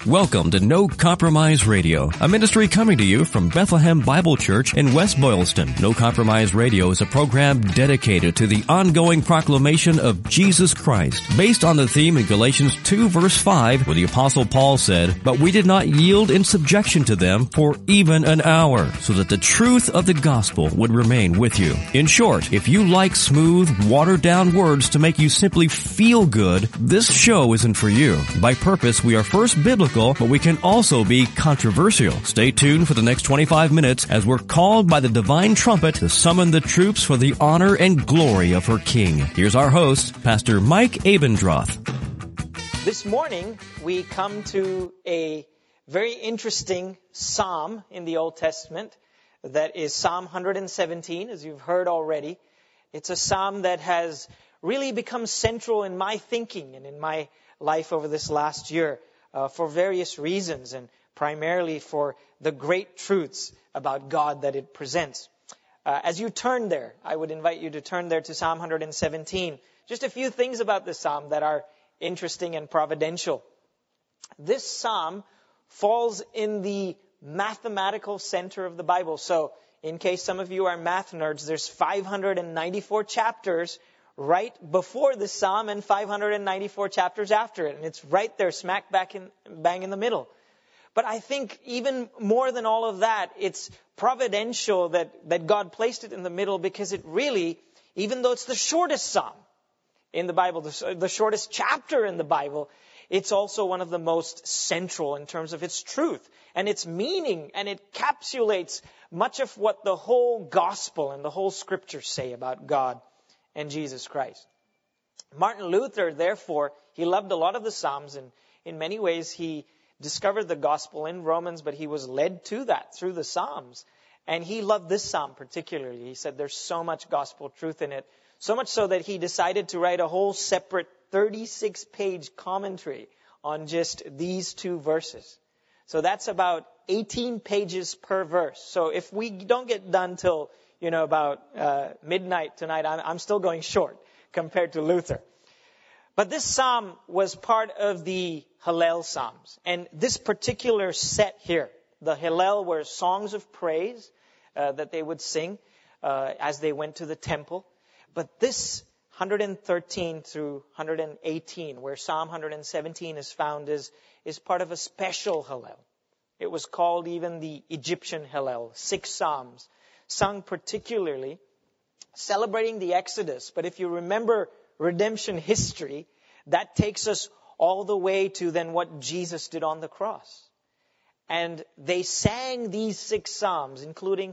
Welcome to No Compromise Radio, a ministry coming to you from Bethlehem Bible Church in West Boylston. No Compromise Radio is a program dedicated to the ongoing proclamation of Jesus Christ, based on the theme in Galatians 2 verse 5, where the Apostle Paul said, "But we did not yield in subjection to them for even an hour, so that the truth of the gospel would remain with you." In short, if you like smooth, watered-down words to make you simply feel good, this show isn't for you. By purpose, we are first biblical, but we can also be controversial. Stay tuned for the next 25 minutes as we're called by the divine trumpet to summon the troops for the honor and glory of her King. Here's our host, Pastor Mike Abendroth. This morning, we come to a very interesting psalm in the Old Testament that is Psalm 117, as you've heard already. It's a psalm that has really become central in my thinking and in my life over this last year. For various reasons, and primarily for the great truths about God that it presents. As you turn there, I would invite you to turn there to Psalm 117. Just a few things about this psalm that are interesting and providential. This psalm falls in the mathematical center of the Bible. So, in case some of you are math nerds, there's 594 chapters right before the psalm and 594 chapters after it. And it's right there, bang in the middle. But I think even more than all of that, it's providential that God placed it in the middle, because it really, even though it's the shortest psalm in the Bible, the shortest chapter in the Bible, it's also one of the most central in terms of its truth and its meaning, and it encapsulates much of what the whole gospel and the whole scriptures say about God and Jesus Christ. Martin Luther, therefore, he loved a lot of the Psalms, and in many ways he discovered the gospel in Romans, but he was led to that through the Psalms. And he loved this psalm particularly. He said there's so much gospel truth in it, so much so that he decided to write a whole separate 36-page commentary on just these two verses. So that's about 18 pages per verse. So if we don't get done till about midnight tonight, I'm still going short compared to Luther. But this psalm was part of the Hallel Psalms. And this particular set here, the Hallel, were songs of praise that they would sing as they went to the temple. But this 113 through 118, where Psalm 117 is found, is part of a special Hallel. It was called even the Egyptian Hallel, 6 psalms, sung particularly celebrating the Exodus. But if you remember redemption history, that takes us all the way to then what Jesus did on the cross. And they sang these 6 psalms, including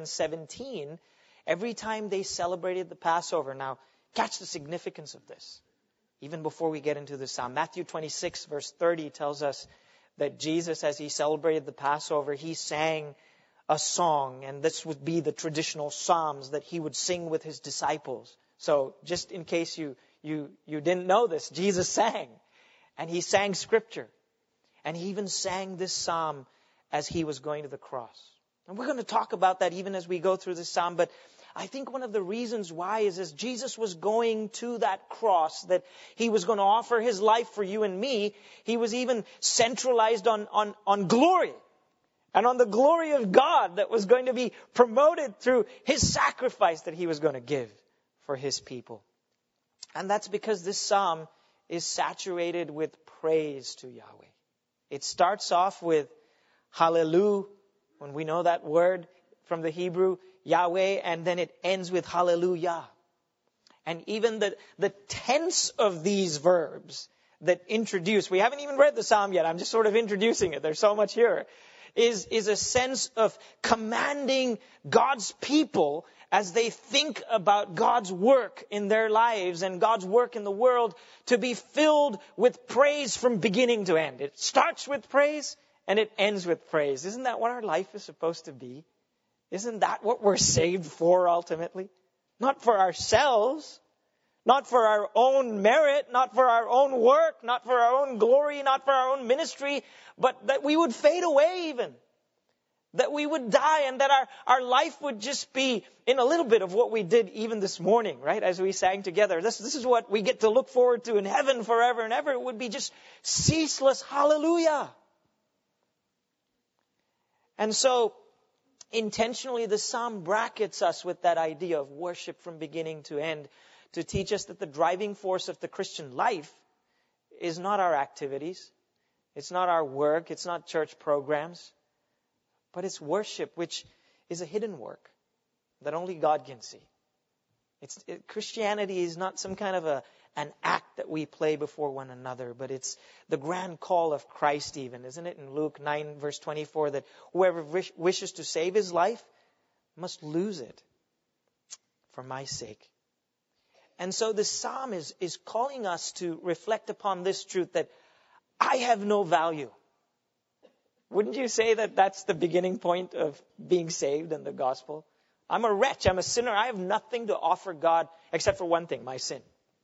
117, every time they celebrated the Passover. Now, catch the significance of this, even before we get into the psalm. Matthew 26, verse 30 tells us that Jesus, as he celebrated the Passover, he sang a song, and this would be the traditional psalms that he would sing with his disciples. So just in case you didn't know this, Jesus sang, and he sang scripture, and he even sang this psalm as he was going to the cross. And we're going to talk about that even as we go through this psalm, but I think one of the reasons why is as Jesus was going to that cross, that he was going to offer his life for you and me, he was even centralized on glory. And on the glory of God that was going to be promoted through his sacrifice that he was going to give for his people. And that's because this psalm is saturated with praise to Yahweh. It starts off with hallelujah, when we know that word from the Hebrew, Yahweh, and then it ends with hallelujah. And even the tense of these verbs that introduce, we haven't even read the psalm yet, I'm just sort of introducing it, there's so much here, is a sense of commanding God's people as they think about God's work in their lives and God's work in the world to be filled with praise from beginning to end. It starts with praise and it ends with praise. Isn't that what our life is supposed to be? Isn't that what we're saved for ultimately? Not for ourselves, not for our own merit, not for our own work, not for our own glory, not for our own ministry, but that we would fade away even. That we would die and that our life would just be in a little bit of what we did even this morning, right? As we sang together. This is what we get to look forward to in heaven forever and ever. It would be just ceaseless hallelujah. And so, intentionally, the psalm brackets us with that idea of worship from beginning to end to teach us that the driving force of the Christian life is not our activities, it's not our work, it's not church programs, but it's worship, which is a hidden work that only God can see. Christianity is not some kind of an act that we play before one another, but it's the grand call of Christ even, isn't it? In Luke 9 verse 24, that whoever wishes to save his life must lose it for my sake. And so the psalm is calling us to reflect upon this truth that I have no value. Wouldn't you say that that's the beginning point of being saved in the gospel? I'm a wretch. I'm a sinner. I have nothing to offer God except for one thing, my sin.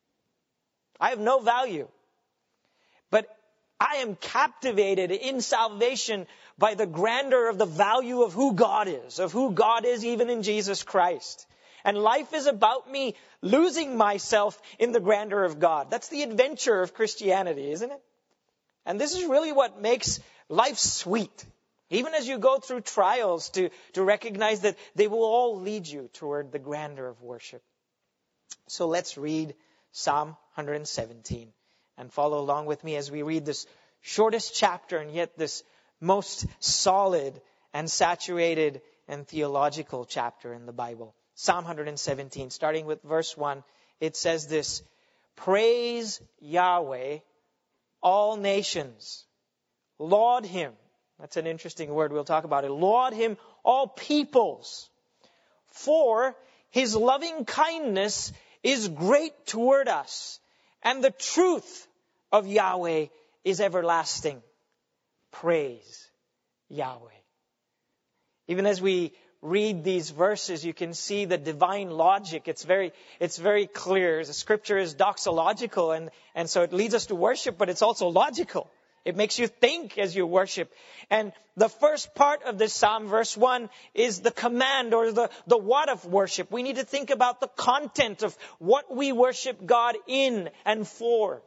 I have no value. But I am captivated in salvation by the grandeur of the value of who God is even in Jesus Christ. And life is about me losing myself in the grandeur of God. That's the adventure of Christianity, isn't it? And this is really what makes life sweet. Even as you go through trials, to recognize that they will all lead you toward the grandeur of worship. So let's read Psalm 117 and follow along with me as we read this shortest chapter and yet this most solid and saturated and theological chapter in the Bible. Psalm 117, starting with verse 1, it says this: Praise Yahweh, all nations. Laud Him. That's an interesting word. We'll talk about it. Laud Him, all peoples. For His loving kindness is great toward us, and the truth of Yahweh is everlasting. Praise Yahweh. Even as we read these verses, you can see the divine logic. It's very clear. The scripture is doxological, and so it leads us to worship, but it's also logical. It makes you think as you worship. And the first part of this psalm, verse 1, is the command or the what of worship. We need to think about the content of what we worship God in and for.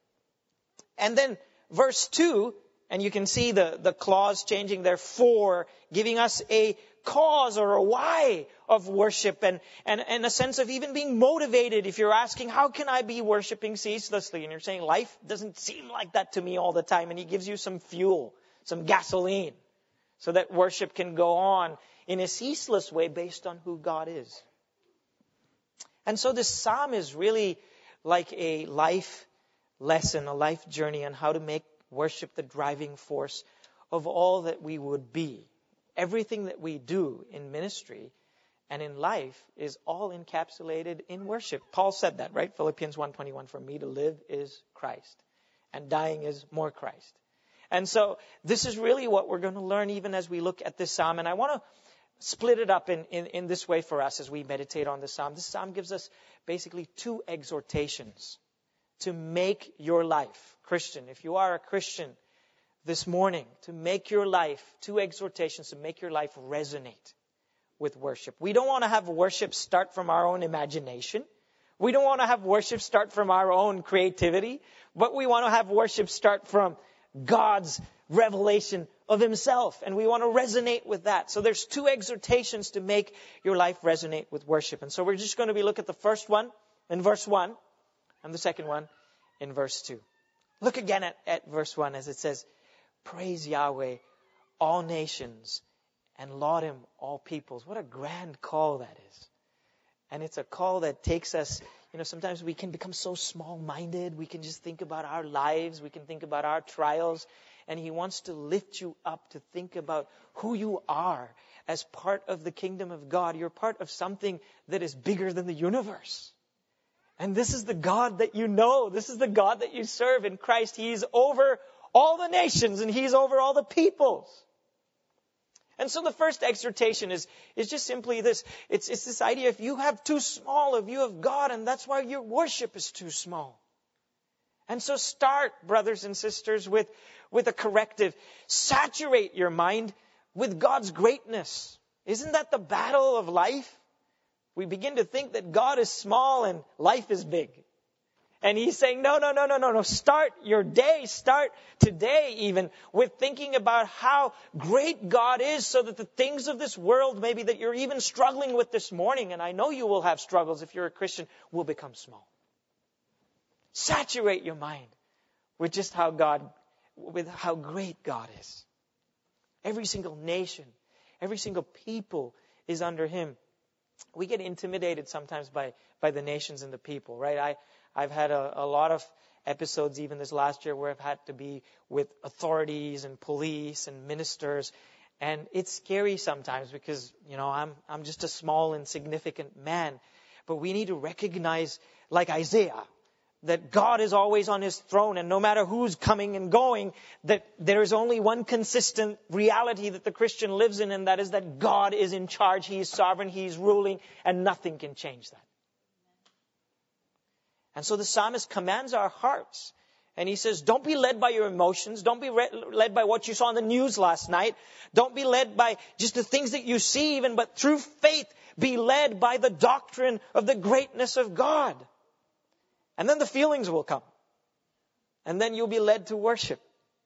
And then verse 2, and you can see the clause changing there, for, giving us a cause or a why of worship and a sense of even being motivated. If you're asking, how can I be worshiping ceaselessly? And you're saying, life doesn't seem like that to me all the time. And He gives you some fuel, some gasoline, so that worship can go on in a ceaseless way based on who God is. And so this psalm is really like a life lesson, a life journey on how to make worship the driving force of all that we would be. Everything that we do in ministry and in life is all encapsulated in worship. Paul said that, right? Philippians 1:21, for me to live is Christ, and dying is more Christ. And so this is really what we're going to learn even as we look at this psalm. And I want to split it up in this way for us as we meditate on this psalm. This psalm gives us basically two exhortations to make your life, Christian, if you are a Christian this morning, to make your life, two exhortations to make your life resonate with worship. We don't want to have worship start from our own imagination. We don't want to have worship start from our own creativity, but we want to have worship start from God's revelation of Himself, and we want to resonate with that. So there's two exhortations to make your life resonate with worship. And so we're just going to be looking at the first one in verse 1 and the second one in verse 2. Look again at verse 1 as it says, Praise Yahweh, all nations, and laud Him, all peoples. What a grand call that is. And it's a call that takes us, sometimes we can become so small-minded. We can just think about our lives. We can think about our trials. And He wants to lift you up to think about who you are as part of the kingdom of God. You're part of something that is bigger than the universe. And this is the God that you know. This is the God that you serve in Christ. He is over all the nations, and He's over all the peoples. And so the first exhortation is just simply this. It's this idea, if you have too small a view of God, and that's why your worship is too small. And so start, brothers and sisters, with a corrective. Saturate your mind with God's greatness. Isn't that the battle of life? We begin to think that God is small and life is big. And he's saying, no. Start your day, start today even with thinking about how great God is, so that the things of this world maybe that you're even struggling with this morning, and I know you will have struggles if you're a Christian, will become small. Saturate your mind with just how great God is. Every single nation, every single people is under Him. We get intimidated sometimes by the nations and the people, right? I've had a lot of episodes even this last year where I've had to be with authorities and police and ministers, and it's scary sometimes because, I'm just a small, insignificant man. But we need to recognize, like Isaiah, that God is always on His throne, and no matter who's coming and going, that there is only one consistent reality that the Christian lives in, and that is that God is in charge, He is sovereign, He is ruling, and nothing can change that. And so the psalmist commands our hearts, and he says, don't be led by your emotions, don't be led by what you saw on the news last night, don't be led by just the things that you see even, but through faith, be led by the doctrine of the greatness of God. And then the feelings will come. And then you'll be led to worship.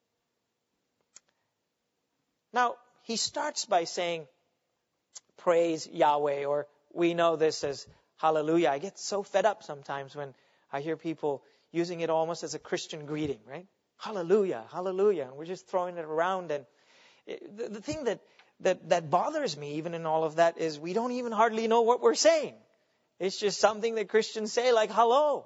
Now, he starts by saying, praise Yahweh, or we know this as hallelujah. I get so fed up sometimes when I hear people using it almost as a Christian greeting, right? Hallelujah, hallelujah. And we're just throwing it around. And the thing that bothers me even in all of that is we don't even hardly know what we're saying. It's just something that Christians say like hello.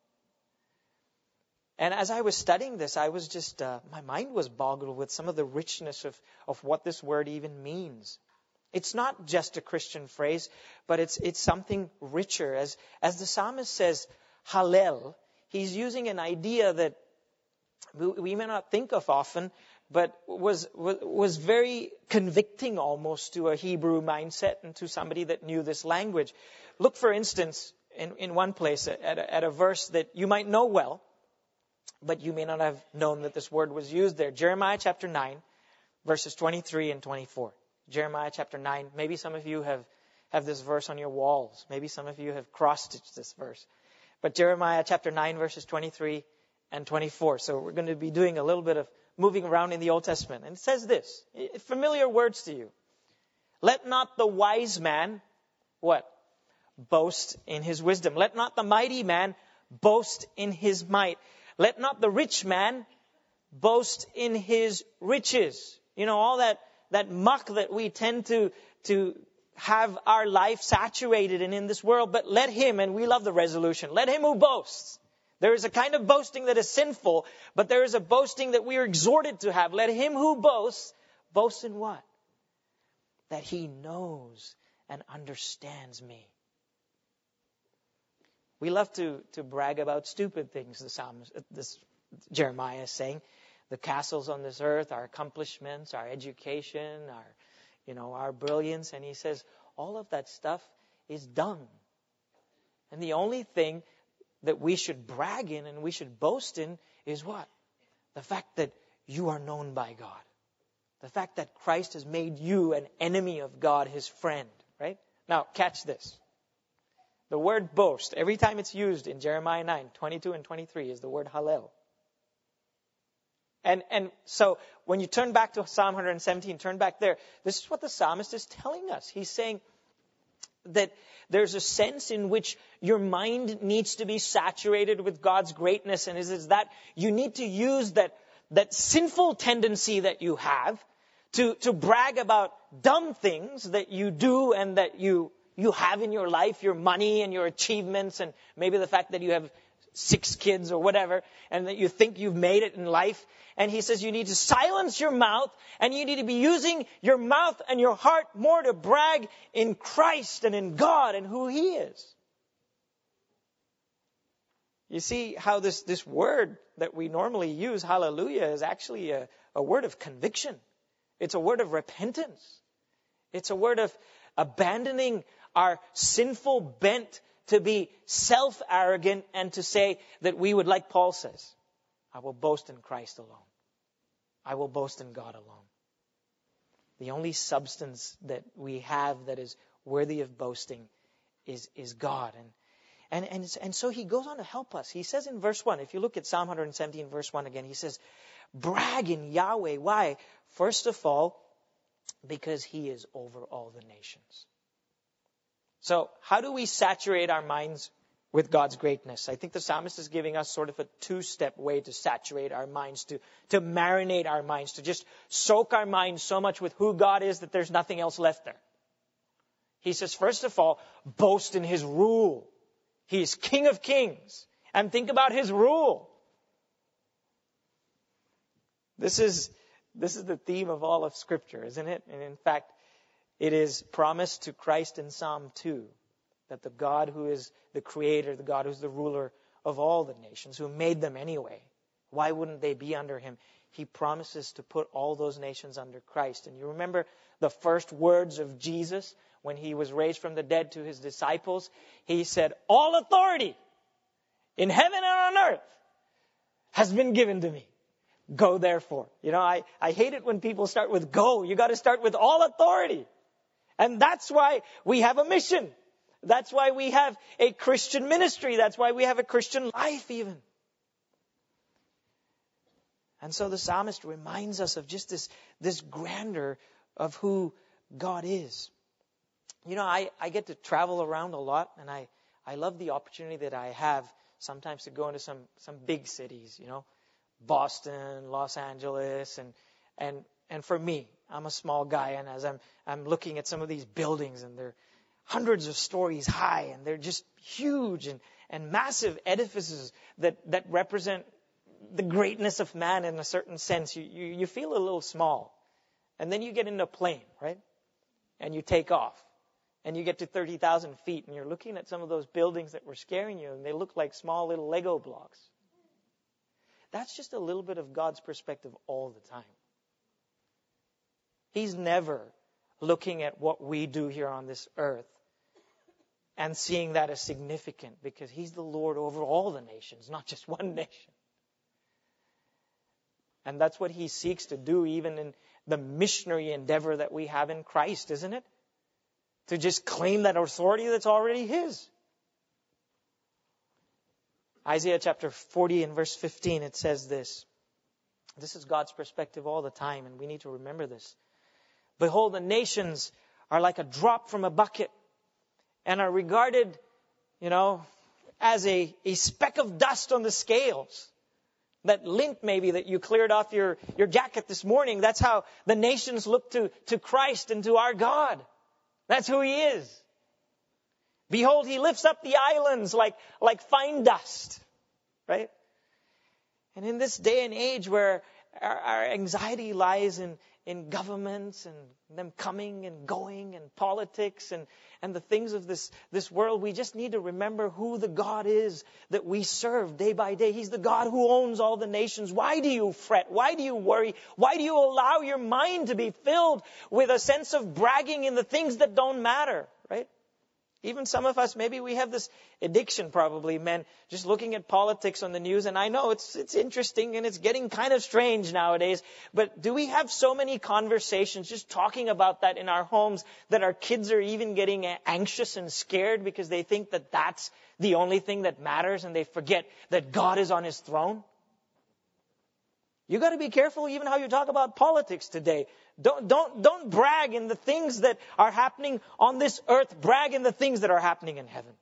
And as I was studying this, I was just, my mind was boggled with some of the richness of what this word even means. It's not just a Christian phrase, but it's something richer. As the psalmist says, Hallel, he's using an idea that we may not think of often, but was very convicting almost to a Hebrew mindset and to somebody that knew this language. Look, for instance, in one place at a verse that you might know well, but you may not have known that this word was used there. Jeremiah chapter 9, verses 23 and 24. Jeremiah chapter 9. Maybe some of you have this verse on your walls. Maybe some of you have cross-stitched this verse. But Jeremiah chapter 9, verses 23 and 24. So we're going to be doing a little bit of moving around in the Old Testament. And it says this, familiar words to you. Let not the wise man, what? Boast in his wisdom. Let not the mighty man boast in his might. Let not the rich man boast in his riches. All that muck that we tend to have our life saturated in this world. But let him, and we love the resolution, let him who boasts. There is a kind of boasting that is sinful, but there is a boasting that we are exhorted to have. Let him who boasts, boast in what? That he knows and understands me. We love to brag about stupid things, this Jeremiah is saying. The castles on this earth, our accomplishments, our education, our brilliance. And he says, all of that stuff is dung. And the only thing that we should brag in and we should boast in is what? The fact that you are known by God. The fact that Christ has made you an enemy of God, his friend. Right? Now, catch this. The word boast, every time it's used in Jeremiah 9, 22 and 23 is the word hallel. And so when you turn back to Psalm 117, turn back there, this is what the psalmist is telling us. He's saying that there's a sense in which your mind needs to be saturated with God's greatness, and is that you need to use that sinful tendency that you have to brag about dumb things that you do and that you have in your life, your money and your achievements, and maybe the fact that you have 6 kids or whatever, and that you think you've made it in life. And he says you need to silence your mouth, and you need to be using your mouth and your heart more to brag in Christ and in God and who he is. You see how this word that we normally use, hallelujah, is actually a word of conviction. It's a word of repentance. It's a word of abandoning our sinful bent to be self-arrogant and to say that we would, like Paul says, I will boast in Christ alone. I will boast in God alone. The only substance that we have that is worthy of boasting is God. And so he goes on to help us. He says in verse 1, if you look at Psalm 117, verse 1 again, he says, brag in Yahweh. Why? First of all, because he is over all the nations. So how do we saturate our minds with God's greatness? I think the psalmist is giving us sort of a two-step way to saturate our minds, to marinate our minds, to just soak our minds so much with who God is that there's nothing else left there. He says, first of all, boast in his rule. He is King of kings. And think about his rule. This is the theme of all of Scripture, isn't it? And in fact, it is promised to Christ in Psalm 2 that the God who is the creator, the God who's the ruler of all the nations, who made them anyway, why wouldn't they be under him? He promises to put all those nations under Christ. And you remember the first words of Jesus when he was raised from the dead to his disciples? He said, all authority in heaven and on earth has been given to me. Go therefore. I hate it when people start with go. You got to start with all authority. And that's why we have a mission. That's why we have a Christian ministry. That's why we have a Christian life even. And so the psalmist reminds us of just this grandeur of who God is. I get to travel around a lot, and I love the opportunity that I have sometimes to go into some big cities, Boston, Los Angeles, and for me, I'm a small guy, and as I'm looking at some of these buildings, and they're hundreds of stories high, and they're just huge and massive edifices that represent the greatness of man in a certain sense. You feel a little small. And then you get in a plane, right? And you take off. And you get to 30,000 feet, and you're looking at some of those buildings that were scaring you, and they look like small little Lego blocks. That's just a little bit of God's perspective all the time. He's never looking at what we do here on this earth and seeing that as significant, because he's the Lord over all the nations, not just one nation. And that's what he seeks to do even in the missionary endeavor that we have in Christ, isn't it? To just claim that authority that's already his. Isaiah chapter 40 and verse 15, it says this. This is God's perspective all the time, and we need to remember this. Behold, the nations are like a drop from a bucket and are regarded, as a speck of dust on the scales. That lint maybe that you cleared off your jacket this morning, that's how the nations look to Christ and to our God. That's who he is. Behold, he lifts up the islands like fine dust. Right? And in this day and age where our anxiety lies in governments and them coming and going and politics and the things of this world, we just need to remember who the God is that we serve day by day. He's the God who owns all the nations. Why do you fret? Why do you worry? Why do you allow your mind to be filled with a sense of bragging in the things that don't matter? Right? Even some of us, maybe we have this addiction probably, men, just looking at politics on the news. And I know it's interesting and it's getting kind of strange nowadays. But do we have so many conversations just talking about that in our homes that our kids are even getting anxious and scared because they think that that's the only thing that matters and they forget that God is on his throne? You got to be careful even how you talk about politics today. Don't brag in the things that are happening on this earth. Brag in the things that are happening in heaven.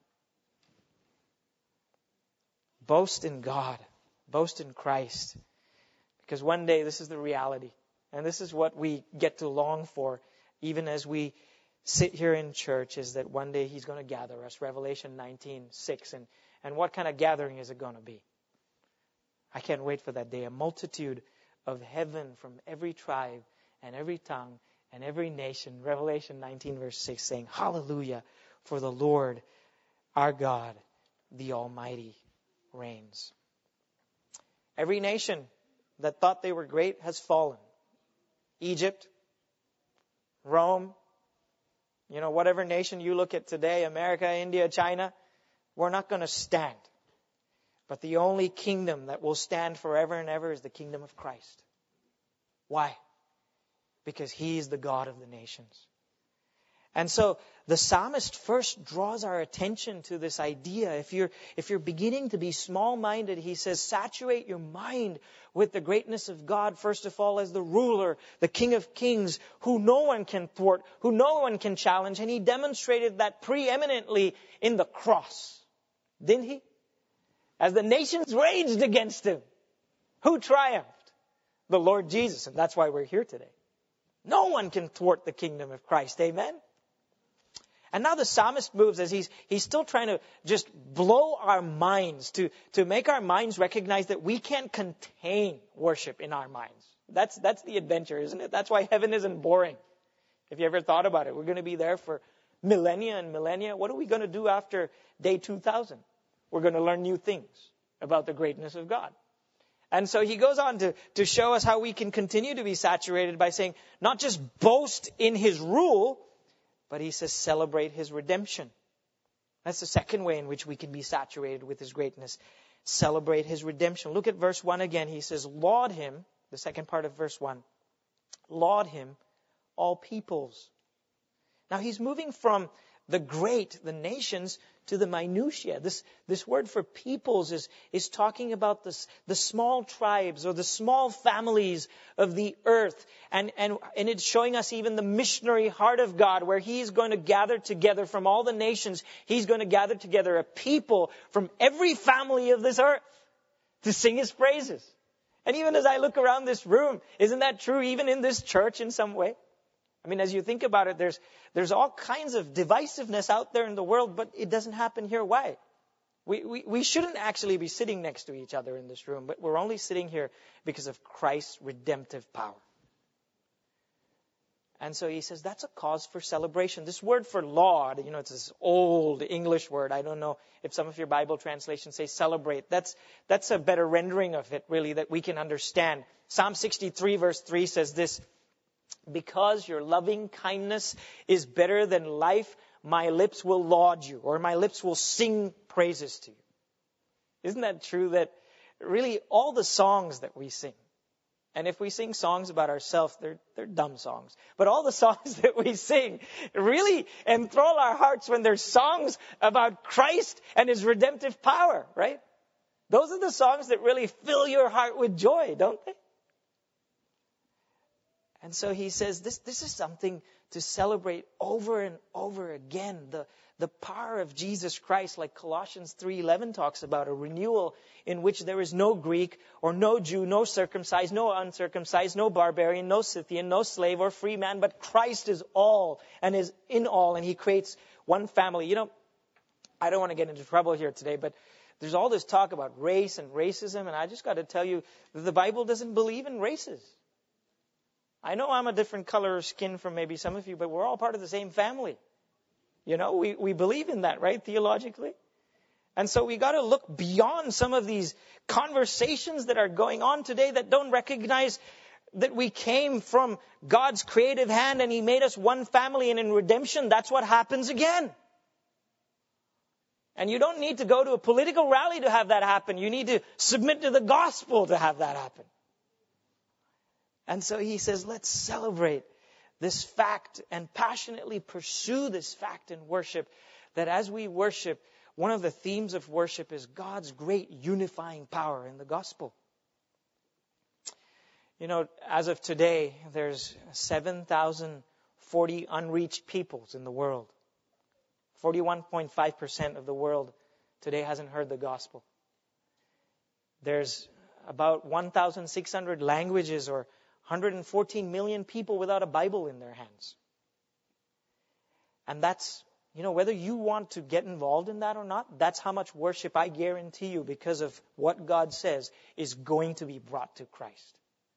Boast in God. Boast in Christ. Because one day this is the reality. And this is what we get to long for even as we sit here in church, is that one day he's going to gather us. Revelation 19:6. And what kind of gathering is it going to be? I can't wait for that day. A multitude of heaven from every tribe and every tongue and every nation. Revelation 19 verse 6 saying, hallelujah, for the Lord our God, the Almighty, reigns. Every nation that thought they were great has fallen. Egypt, Rome, whatever nation you look at today, America, India, China, we're not going to stand. But the only kingdom that will stand forever and ever is the kingdom of Christ. Why? Because he is the God of the nations. And so the psalmist first draws our attention to this idea. If you're beginning to be small-minded, he says, saturate your mind with the greatness of God, first of all, as the ruler, the King of Kings, who no one can thwart, who no one can challenge. And he demonstrated that preeminently in the cross. Didn't he? As the nations raged against him, who triumphed? The Lord Jesus. And that's why we're here today. No one can thwart the kingdom of Christ. Amen? And now the psalmist moves as he's still trying to just blow our minds, to make our minds recognize that we can't contain worship in our minds. That's the adventure, isn't it? That's why heaven isn't boring. If you ever thought about it, we're going to be there for millennia and millennia. What are we going to do after day 2000? We're going to learn new things about the greatness of God. And so he goes on to show us how we can continue to be saturated by saying, not just boast in his rule, but he says, celebrate his redemption. That's the second way in which we can be saturated with his greatness. Celebrate his redemption. Look at verse 1 again. He says, laud him, the second part of verse 1. Laud him, all peoples. Now he's moving from the great, the nations, to the minutiae. This word for peoples is talking about the small tribes or the small families of the earth. And it's showing us even the missionary heart of God, where he's going to gather together from all the nations. He's going to gather together a people from every family of this earth to sing his praises. And even as I look around this room, isn't that true even in this church in some way? I mean, as you think about it, there's all kinds of divisiveness out there in the world, but it doesn't happen here. Why? We shouldn't actually be sitting next to each other in this room, but we're only sitting here because of Christ's redemptive power. And so he says that's a cause for celebration. This word for laud, it's this old English word. I don't know if some of your Bible translations say celebrate. That's a better rendering of it, really, that we can understand. Psalm 63 verse 3 says this, because your loving kindness is better than life, my lips will laud you, or my lips will sing praises to you. Isn't that true that really all the songs that we sing, and if we sing songs about ourselves, they're dumb songs. But all the songs that we sing really enthrall our hearts when they're songs about Christ and his redemptive power, right? Those are the songs that really fill your heart with joy, don't they? And so he says this is something to celebrate over and over again. The power of Jesus Christ, like Colossians 3:11 talks about, a renewal in which there is no Greek or no Jew, no circumcised, no uncircumcised, no barbarian, no Scythian, no slave or free man, but Christ is all and is in all, and he creates one family. I don't want to get into trouble here today, but there's all this talk about race and racism, and I just got to tell you that the Bible doesn't believe in races. I know I'm a different color of skin from maybe some of you, but we're all part of the same family. We believe in that, right, theologically? And so we got to look beyond some of these conversations that are going on today that don't recognize that we came from God's creative hand and he made us one family, and in redemption, that's what happens again. And you don't need to go to a political rally to have that happen. You need to submit to the gospel to have that happen. And so he says, let's celebrate this fact and passionately pursue this fact in worship, that as we worship, one of the themes of worship is God's great unifying power in the gospel. As of today, there's 7,040 unreached peoples in the world. 41.5% of the world today hasn't heard the gospel. There's about 1,600 languages, or 114 million people without a Bible in their hands. And that's, whether you want to get involved in that or not, that's how much worship, I guarantee you, because of what God says, is going to be brought to Christ.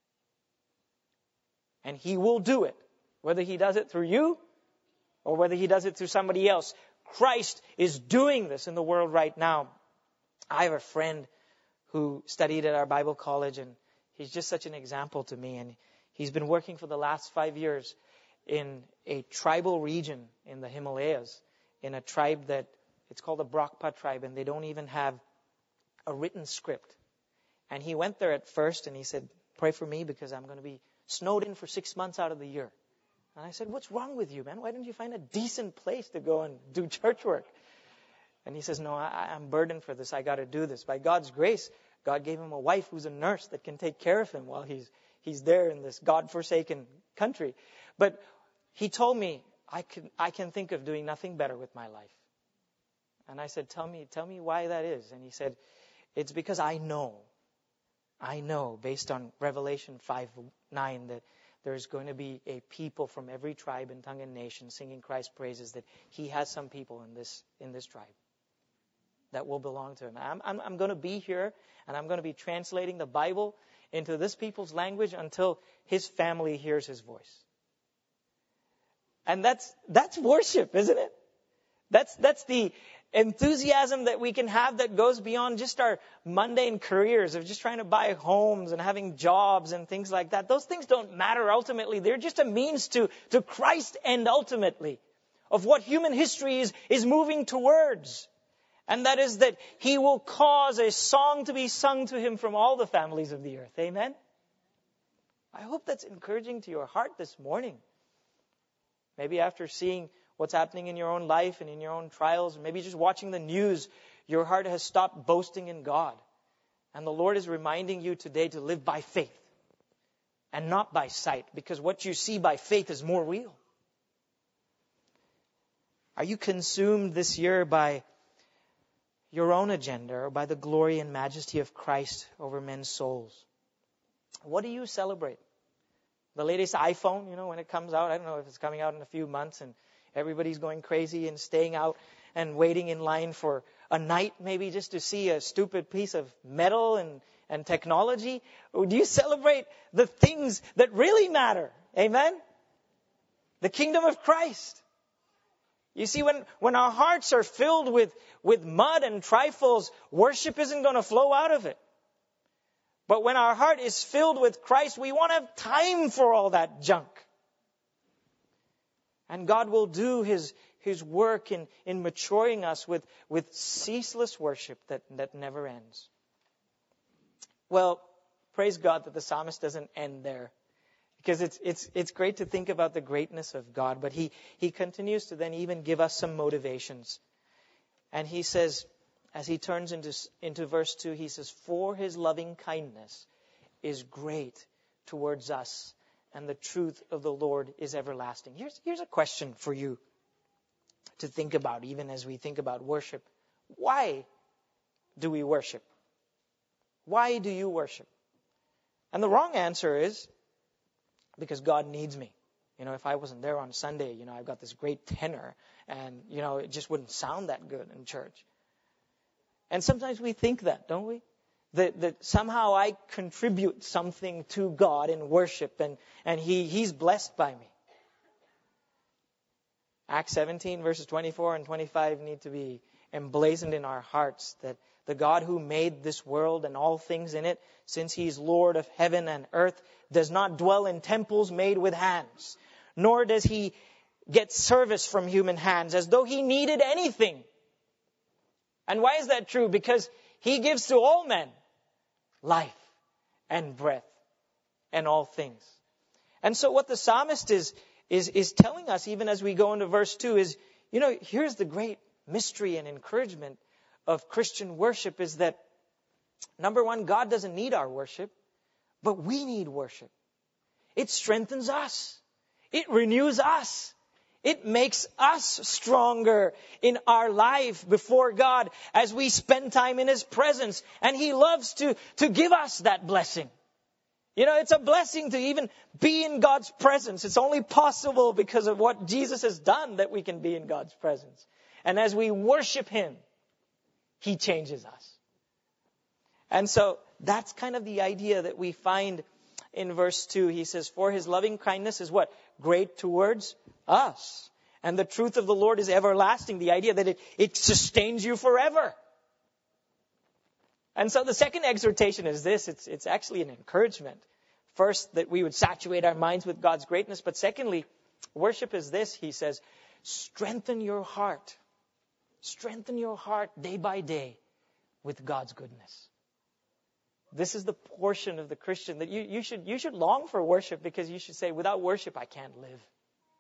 And he will do it, whether he does it through you or whether he does it through somebody else. Christ is doing this in the world right now. I have a friend who studied at our Bible college, and he's just such an example to me. And he's been working for the last 5 years in a tribal region in the Himalayas, in a tribe that, it's called the Brakpa tribe, and they don't even have a written script. And he went there at first and he said, pray for me because I'm going to be snowed in for 6 months out of the year. And I said, what's wrong with you, man? Why don't you find a decent place to go and do church work? And he says, no, I'm burdened for this. I got to do this. By God's grace, God gave him a wife who's a nurse that can take care of him while he's there in this God-forsaken country. But he told me, I can think of doing nothing better with my life. And I said, tell me why that is. And he said, it's because I know, based on Revelation 5:9, that there's going to be a people from every tribe and tongue and nation singing Christ's praises, that he has some people in this tribe that will belong to him. I'm going to be here, and I'm going to be translating the Bible into this people's language until his family hears his voice. And that's worship, isn't it? That's the enthusiasm that we can have that goes beyond just our mundane careers of just trying to buy homes and having jobs and things like that. Those things don't matter ultimately. They're just a means to Christ end ultimately of what human history is moving towards. And that is that he will cause a song to be sung to him from all the families of the earth. Amen? I hope that's encouraging to your heart this morning. Maybe after seeing what's happening in your own life and in your own trials, maybe just watching the news, your heart has stopped boasting in God. And the Lord is reminding you today to live by faith and not by sight, because what you see by faith is more real. Are you consumed this year by your own agenda or by the glory and majesty of Christ over men's souls? What do you celebrate? The latest iPhone, when it comes out, I don't know if it's coming out in a few months and everybody's going crazy and staying out and waiting in line for a night maybe just to see a stupid piece of metal and technology? Or do you celebrate the things that really matter? Amen? The kingdom of Christ. You see, when our hearts are filled with mud and trifles, worship isn't going to flow out of it. But when our heart is filled with Christ, we won't have time for all that junk. And God will do His work in maturing us with ceaseless worship that never ends. Well, praise God that the psalmist doesn't end there. Because it's great to think about the greatness of God. But he continues to then even give us some motivations. And he says, as he turns into verse 2, he says, for his loving kindness is great towards us, and the truth of the Lord is everlasting. Here's a question for you to think about, even as we think about worship. Why do we worship? Why do you worship? And the wrong answer is, because God needs me. If I wasn't there on Sunday, I've got this great tenor, and, it just wouldn't sound that good in church. And sometimes we think that, don't we? That somehow I contribute something to God in worship, and He's blessed by me. Acts 17 verses 24 and 25 need to be emblazoned in our hearts, that the God who made this world and all things in it, since He's Lord of heaven and earth, does not dwell in temples made with hands, nor does He get service from human hands as though He needed anything. And why is that true? Because He gives to all men life and breath and all things. And so what the psalmist is telling us, even as we go into verse 2, is, here's the great mystery and encouragement of Christian worship, is that, number one, God doesn't need our worship, but we need worship. It strengthens us. It renews us. It makes us stronger in our life before God as we spend time in His presence. And He loves to give us that blessing. It's a blessing to even be in God's presence. It's only possible because of what Jesus has done that we can be in God's presence. And as we worship Him, He changes us. And so that's kind of the idea that we find in verse 2. He says, for His loving kindness is what? Great towards us. And the truth of the Lord is everlasting. The idea that it sustains you forever. And so the second exhortation is this. It's actually an encouragement. First, that we would saturate our minds with God's greatness. But secondly, worship is this. He says, strengthen your heart. Strengthen your heart day by day with God's goodness. This is the portion of the Christian that you should long for worship, because you should say, without worship, I can't live.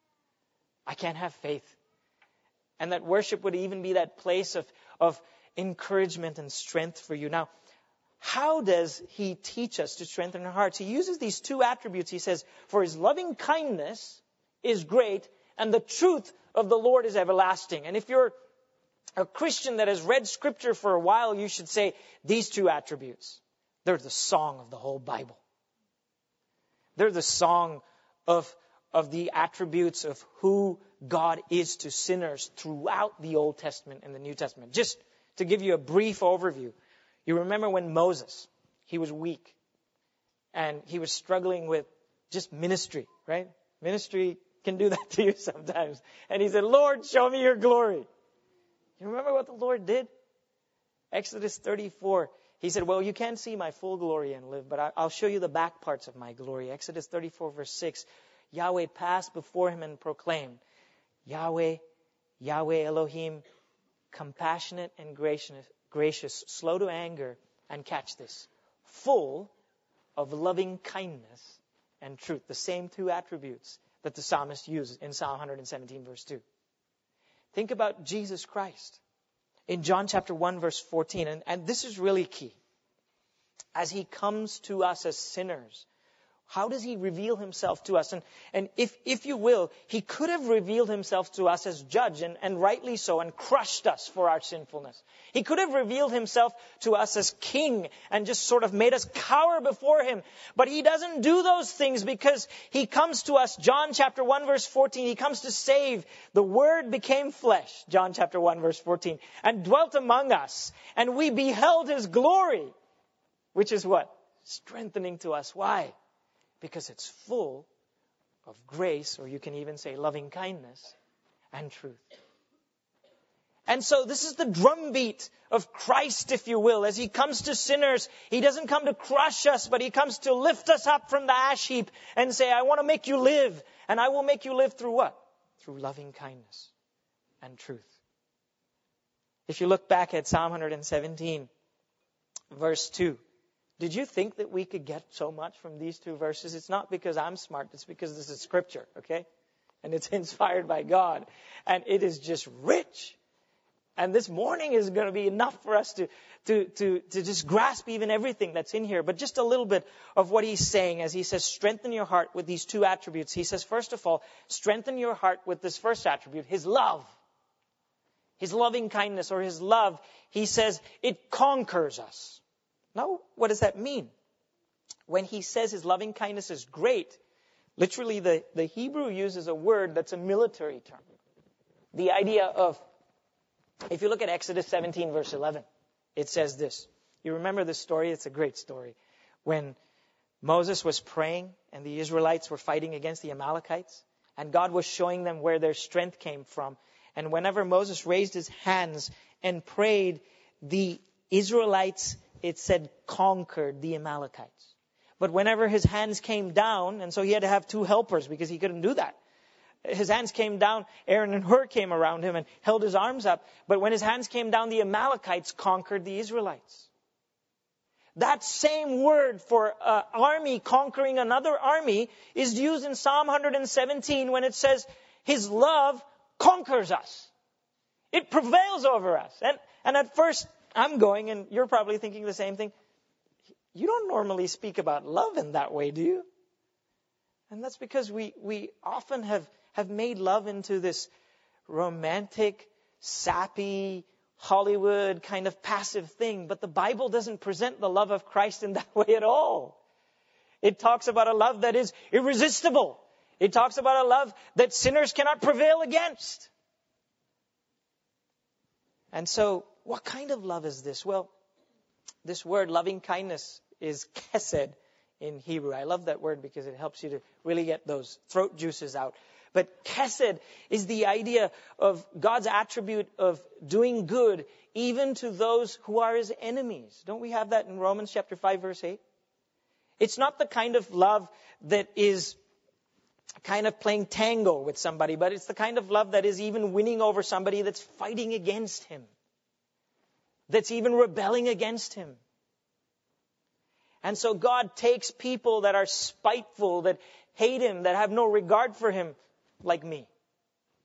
I can't have faith. And that worship would even be that place of encouragement and strength for you. Now, how does he teach us to strengthen our hearts? He uses these two attributes. He says, for his loving kindness is great, and the truth of the Lord is everlasting. And if you're a Christian that has read Scripture for a while, you should say these two attributes. They're the song of the whole Bible. They're the song of the attributes of who God is to sinners throughout the Old Testament and the New Testament. Just to give you a brief overview, you remember when Moses, he was weak and he was struggling with just ministry, right? Ministry can do that to you sometimes. And he said, Lord, show me your glory. You remember what the Lord did? Exodus 34. He said, well, you can't see my full glory and live, but I'll show you the back parts of my glory. Exodus 34 verse 6. Yahweh passed before him and proclaimed, Yahweh, Yahweh Elohim, compassionate and gracious, slow to anger, and catch this, full of loving kindness and truth. The same two attributes that the psalmist uses in Psalm 117 verse 2. Think about Jesus Christ. In John chapter 1 verse 14, and this is really key. As he comes to us as sinners, how does he reveal himself to us? And if you will, he could have revealed himself to us as judge, and rightly so, and crushed us for our sinfulness. He could have revealed himself to us as king and just sort of made us cower before him. But he doesn't do those things because he comes to us. John chapter 1 verse 14, he comes to save. The Word became flesh, John chapter 1 verse 14, and dwelt among us. And we beheld his glory, which is what? Strengthening to us. Why? Because it's full of grace, or you can even say loving kindness and truth. And so this is the drumbeat of Christ, if you will. As he comes to sinners, he doesn't come to crush us, but he comes to lift us up from the ash heap and say, I want to make you live. And I will make you live through what? Through loving kindness and truth. If you look back at Psalm 117, verse 2, did you think that we could get so much from these two verses? It's not because I'm smart. It's because this is Scripture, okay? And it's inspired by God. And it is just rich. And this morning is going to be enough for us to just grasp even everything that's in here. But just a little bit of what he's saying as he says, strengthen your heart with these two attributes. He says, first of all, strengthen your heart with this first attribute, his love. His loving kindness, or his love, he says, it conquers us. Now, what does that mean? When he says his loving kindness is great, literally the Hebrew uses a word that's a military term. The idea of, if you look at Exodus 17 verse 11, it says this. You remember this story? It's a great story. When Moses was praying and the Israelites were fighting against the Amalekites, and God was showing them where their strength came from. And whenever Moses raised his hands and prayed, the Israelites, it said, conquered the Amalekites. But whenever his hands came down, and so he had to have two helpers because he couldn't do that. His hands came down, Aaron and Hur came around him and held his arms up. But when his hands came down, the Amalekites conquered the Israelites. That same word for army conquering another army is used in Psalm 117 when it says, his love conquers us. It prevails over us. And at first, I'm going, and you're probably thinking the same thing. You don't normally speak about love in that way, do you? And that's because we often have made love into this romantic, sappy, Hollywood kind of passive thing. But the Bible doesn't present the love of Christ in that way at all. It talks about a love that is irresistible. It talks about a love that sinners cannot prevail against. And so, what kind of love is this? Well, this word, loving kindness, is chesed in Hebrew. I love that word because it helps you to really get those throat juices out. But chesed is the idea of God's attribute of doing good even to those who are his enemies. Don't we have that in Romans chapter 5, verse 8? It's not the kind of love that is kind of playing tango with somebody, but it's the kind of love that is even winning over somebody that's fighting against him, that's even rebelling against him. And so God takes people that are spiteful, that hate him, that have no regard for him, like me.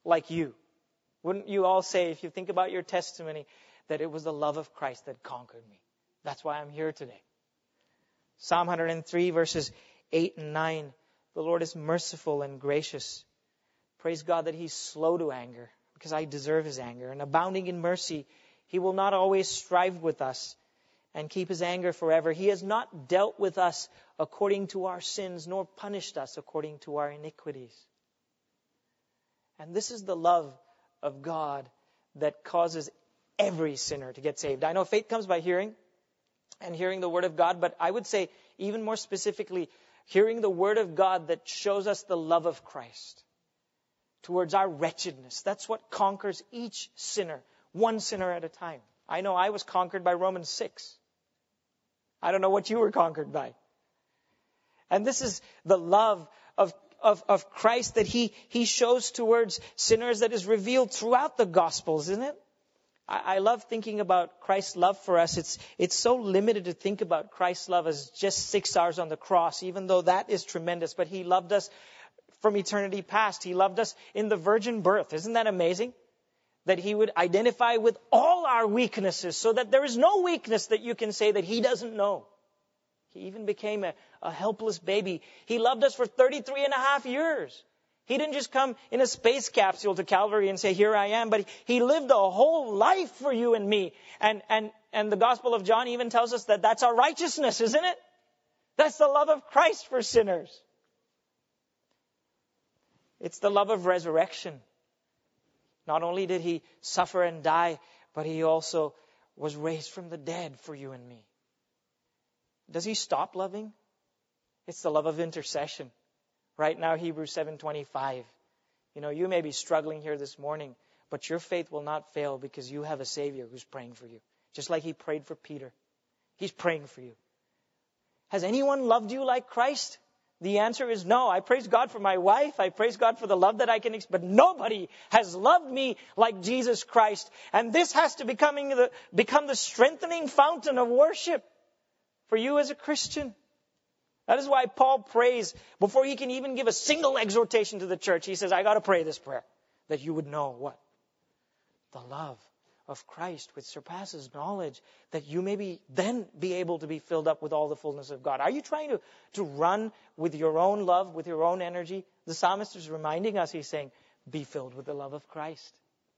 like you. Wouldn't you all say, if you think about your testimony, that it was the love of Christ that conquered me? That's why I'm here today. Psalm 103 verses 8 and 9. The Lord is merciful and gracious. Praise God that He's slow to anger, because I deserve His anger. And abounding in mercy, He will not always strive with us and keep His anger forever. He has not dealt with us according to our sins, nor punished us according to our iniquities. And this is the love of God that causes every sinner to get saved. I know faith comes by hearing, and hearing the Word of God, but I would say even more specifically, hearing the Word of God that shows us the love of Christ towards our wretchedness. That's what conquers each sinner, one sinner at a time. I know I was conquered by Romans 6. I don't know what you were conquered by. And this is the love of Christ that He shows towards sinners that is revealed throughout the Gospels, isn't it? I love thinking about Christ's love for us. It's so limited to think about Christ's love as just 6 hours on the cross, even though that is tremendous. But He loved us from eternity past. He loved us in the virgin birth. Isn't that amazing? That He would identify with all our weaknesses, so that there is no weakness that you can say that He doesn't know. He even became a helpless baby. He loved us for 33 and a half years. He didn't just come in a space capsule to Calvary and say, here I am, but He lived a whole life for you and me. And the Gospel of John even tells us that that's our righteousness, isn't it? That's the love of Christ for sinners. It's the love of resurrection. Not only did He suffer and die, but He also was raised from the dead for you and me. Does He stop loving? It's the love of intercession. Right now, Hebrews 7:25. You may be struggling here this morning, but your faith will not fail because you have a Savior who's praying for you. Just like He prayed for Peter. He's praying for you. Has anyone loved you like Christ? The answer is no. I praise God for my wife. I praise God for the love that I can experience. But nobody has loved me like Jesus Christ. And this has to become the strengthening fountain of worship for you as a Christian. That is why Paul prays before he can even give a single exhortation to the church. He says, I got to pray this prayer, that you would know what? The love of Christ, which surpasses knowledge, that you may then be able to be filled up with all the fullness of God. Are you trying to run with your own love, with your own energy? The psalmist is reminding us, he's saying, be filled with the love of Christ.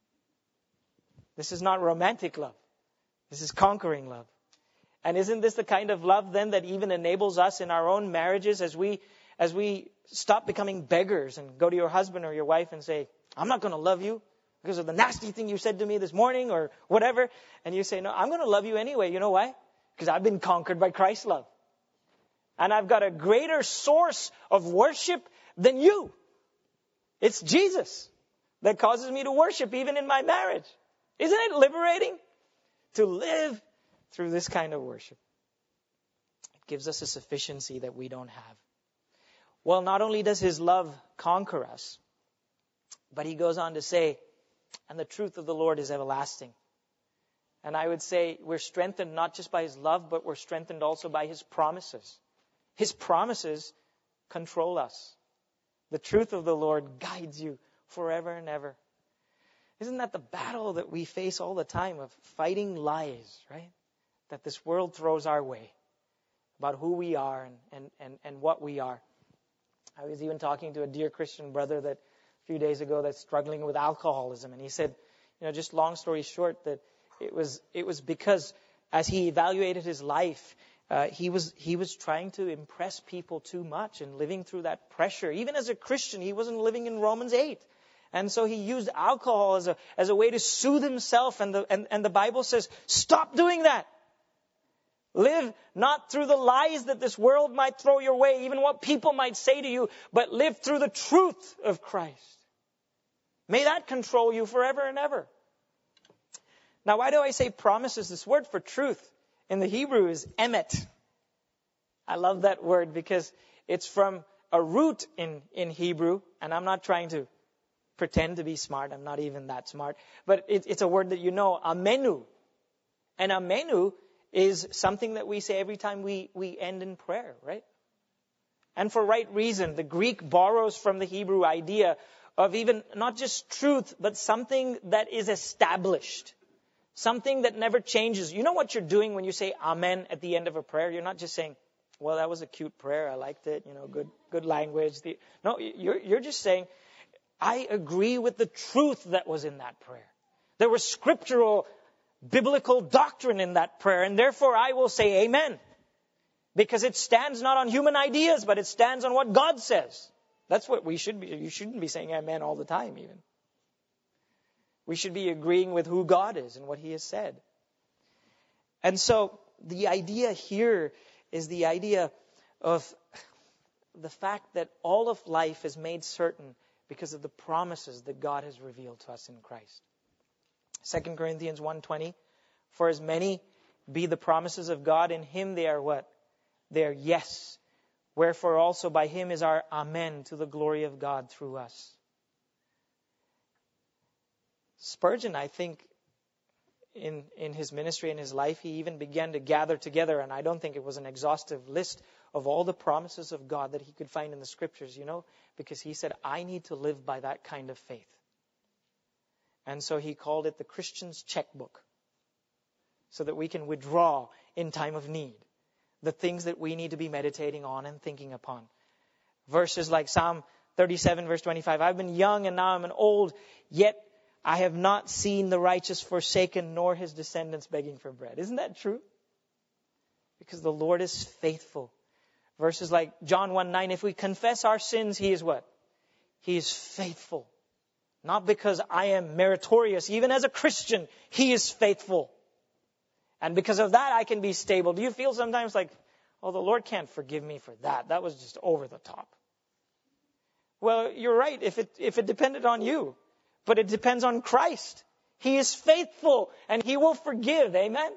This is not romantic love. This is conquering love. And isn't this the kind of love then that even enables us in our own marriages as we stop becoming beggars and go to your husband or your wife and say, I'm not going to love you because of the nasty thing you said to me this morning or whatever. And you say, no, I'm going to love you anyway. You know why? Because I've been conquered by Christ's love. And I've got a greater source of worship than you. It's Jesus that causes me to worship even in my marriage. Isn't it liberating to live through this kind of worship? It gives us a sufficiency that we don't have. Well, not only does His love conquer us, but He goes on to say, and the truth of the Lord is everlasting. And I would say we're strengthened not just by His love, but we're strengthened also by His promises. His promises control us. The truth of the Lord guides you forever and ever. Isn't that the battle that we face all the time of fighting lies, right? That this world throws our way about who we are and what we are. I was even talking to a dear Christian brother that a few days ago that's struggling with alcoholism. And he said, just long story short, that it was because as he evaluated his life, he was trying to impress people too much and living through that pressure. Even as a Christian, he wasn't living in Romans 8. And so he used alcohol as a way to soothe himself. And the Bible says, stop doing that. Live not through the lies that this world might throw your way, even what people might say to you, but live through the truth of Christ. May that control you forever and ever. Now, why do I say promises? This word for truth in the Hebrew is emet. I love that word because it's from a root in Hebrew, and I'm not trying to pretend to be smart. I'm not even that smart. But it's a word that you know, amenu. And amenu is something that we say every time we end in prayer, right? And for right reason. The Greek borrows from the Hebrew idea of even not just truth, but something that is established. Something that never changes. You know what you're doing when you say amen at the end of a prayer? You're not just saying, well, that was a cute prayer. I liked it. Good language. No, you're just saying, I agree with the truth that was in that prayer. There was scriptural, biblical doctrine in that prayer, and therefore I will say amen. Because it stands not on human ideas, but it stands on what God says. That's what we should be. You shouldn't be saying amen all the time even. We should be agreeing with who God is and what He has said. And so the idea here is the idea of the fact that all of life is made certain because of the promises that God has revealed to us in Christ. 2 Corinthians 1:20, for as many be the promises of God, in Him they are what? They are yes. Wherefore also by Him is our amen to the glory of God through us. Spurgeon, I think, in his ministry, in his life, he even began to gather together, and I don't think it was an exhaustive list of all the promises of God that he could find in the Scriptures, because he said, I need to live by that kind of faith. And so he called it the Christian's checkbook, so that we can withdraw in time of need the things that we need to be meditating on and thinking upon. Verses like Psalm 37, verse 25, I've been young and now I'm an old, yet I have not seen the righteous forsaken, nor his descendants begging for bread. Isn't that true? Because the Lord is faithful. Verses like John 1:9, if we confess our sins, He is what? He is faithful. Not because I am meritorious. Even as a Christian, He is faithful. And because of that, I can be stable. Do you feel sometimes like, oh, the Lord can't forgive me for that. That was just over the top. Well, you're right if it depended on you. But it depends on Christ. He is faithful and He will forgive. Amen?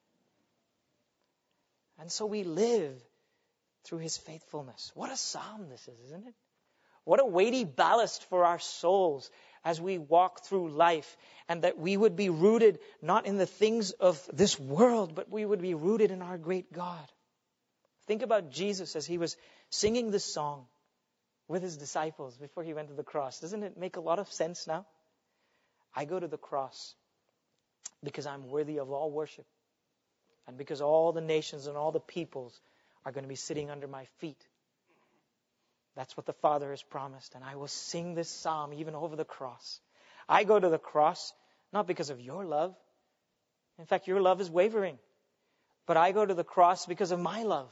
And so we live through His faithfulness. What a psalm this is, isn't it? What a weighty ballast for our souls as we walk through life, and that we would be rooted not in the things of this world, but we would be rooted in our great God. Think about Jesus as He was singing this song with His disciples before He went to the cross. Doesn't it make a lot of sense now? I go to the cross because I'm worthy of all worship, and because all the nations and all the peoples are going to be sitting under my feet. That's what the Father has promised, and I will sing this psalm even over the cross. I go to the cross not because of your love. In fact, your love is wavering. But I go to the cross because of my love.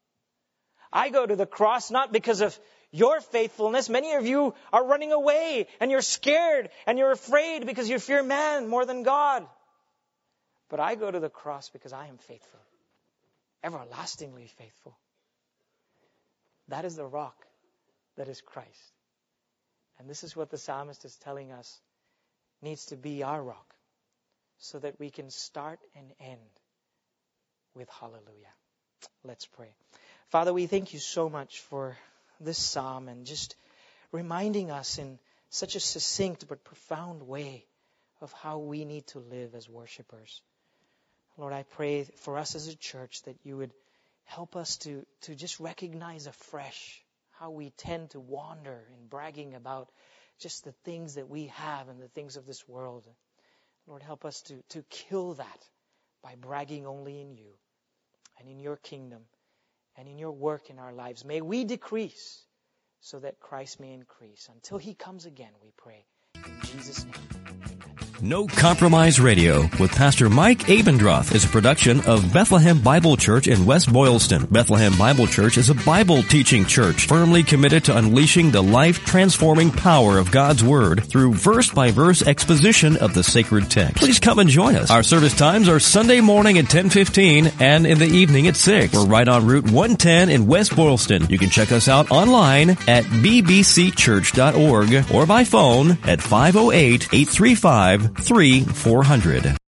I go to the cross not because of your faithfulness. Many of you are running away and you're scared and you're afraid because you fear man more than God. But I go to the cross because I am faithful, everlastingly faithful. That is the rock that is Christ. And this is what the psalmist is telling us needs to be our rock, so that we can start and end with hallelujah. Let's pray. Father, we thank You so much for this psalm and just reminding us in such a succinct but profound way of how we need to live as worshipers. Lord, I pray for us as a church that You would help us to just recognize afresh how we tend to wander in bragging about just the things that we have and the things of this world. Lord, help us to kill that by bragging only in You and in Your kingdom and in Your work in our lives. May we decrease so that Christ may increase. Until He comes again, we pray. In Jesus' name, amen. No Compromise Radio with Pastor Mike Abendroth is a production of Bethlehem Bible Church in West Boylston. Bethlehem Bible Church is a Bible teaching church firmly committed to unleashing the life-transforming power of God's Word through verse-by-verse exposition of the sacred text. Please come and join us. Our service times are Sunday morning at 10:15 and in the evening at 6. We're right on Route 110 in West Boylston. You can check us out online at bbcchurch.org or by phone at 508-835-3400.